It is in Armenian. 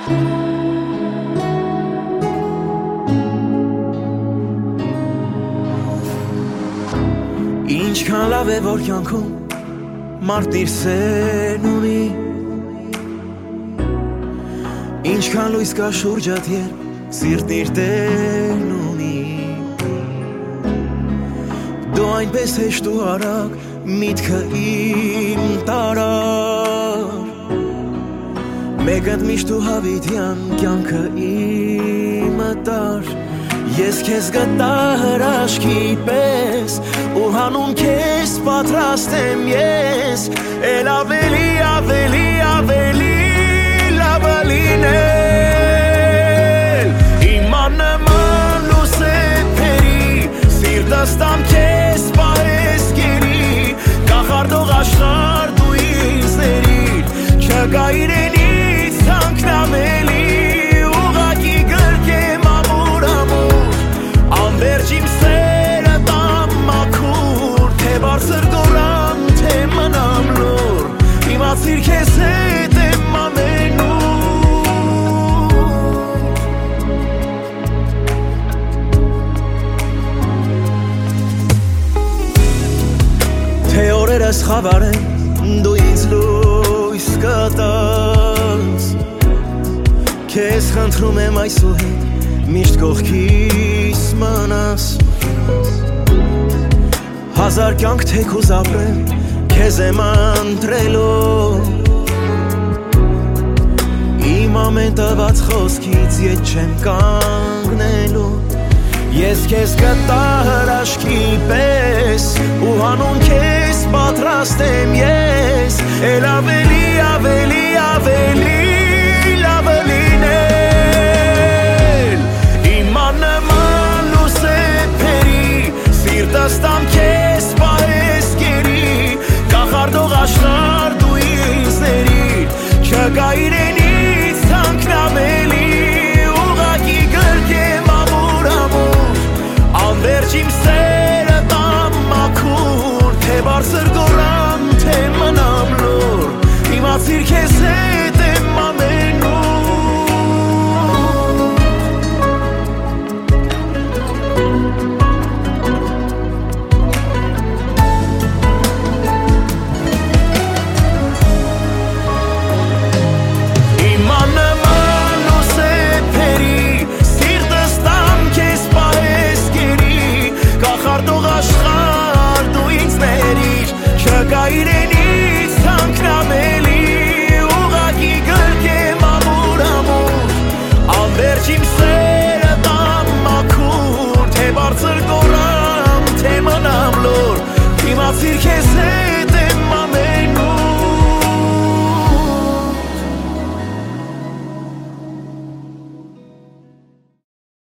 Ինչքան լավ է որ կյանքում մարդն իր սերն ունի, ինչքան լույս կա շուրջդ երբ սիրտն իր տերն ունի, դու այնպես հեշտ ու արագ միտքը իմ տարար, մեկըդ միշտ ու հավիտյան կյանքը իմը տար, ես քեզ գտա հրաշքի պես ու հանուն քեզ պատրաստ եմ ես էլ ավելի լավ լինել իմ աննման լուսեփերի սիրտս տամ քեզ պարես գերի կախարդող աշխարհ դու ինձ ների չկա իրենից թանկնամելի ուղղակի գրկեմ ամուր անվերջ իմ սերը տամ մաքուր թե բարձր գորան թե մնամ լուր իմացիր քեզ հետ եմ ամենուր թե օրերս խավար են դու ինձ լույս կտաս քեզ խնդրում եմ այսուհետ միշտ կողքիս մնաս հազար կյանք թեքուզ ապրեմ քեզ եմ ընտրելով իմ ամեն տված խոսքից ետ չեմ կանգնելու ես քեզ գտա հրաշքի պես ու հանուն քեզ պատրաստ եմ ես էլ ավելի լավ լինել իմ աննման լուսեփերի սիրտս տամ քեզ պարես գերի կախարդող աշխարհ դու ինձ ների չկա իրենից թանկնամելի ուղղակի գրկեմ ամուր անվերջ իմ սերը տամ մաքուր թե բարձր գորան թե մնամ լուր իմացիր քեզ հետ եմ իրենից թանկնամելի ուղղակի գրկեմ ամուր անվերջ իմ սերը տամ մաքուր թե բարձր գորան թե մնամ լուր իմացիր քեզ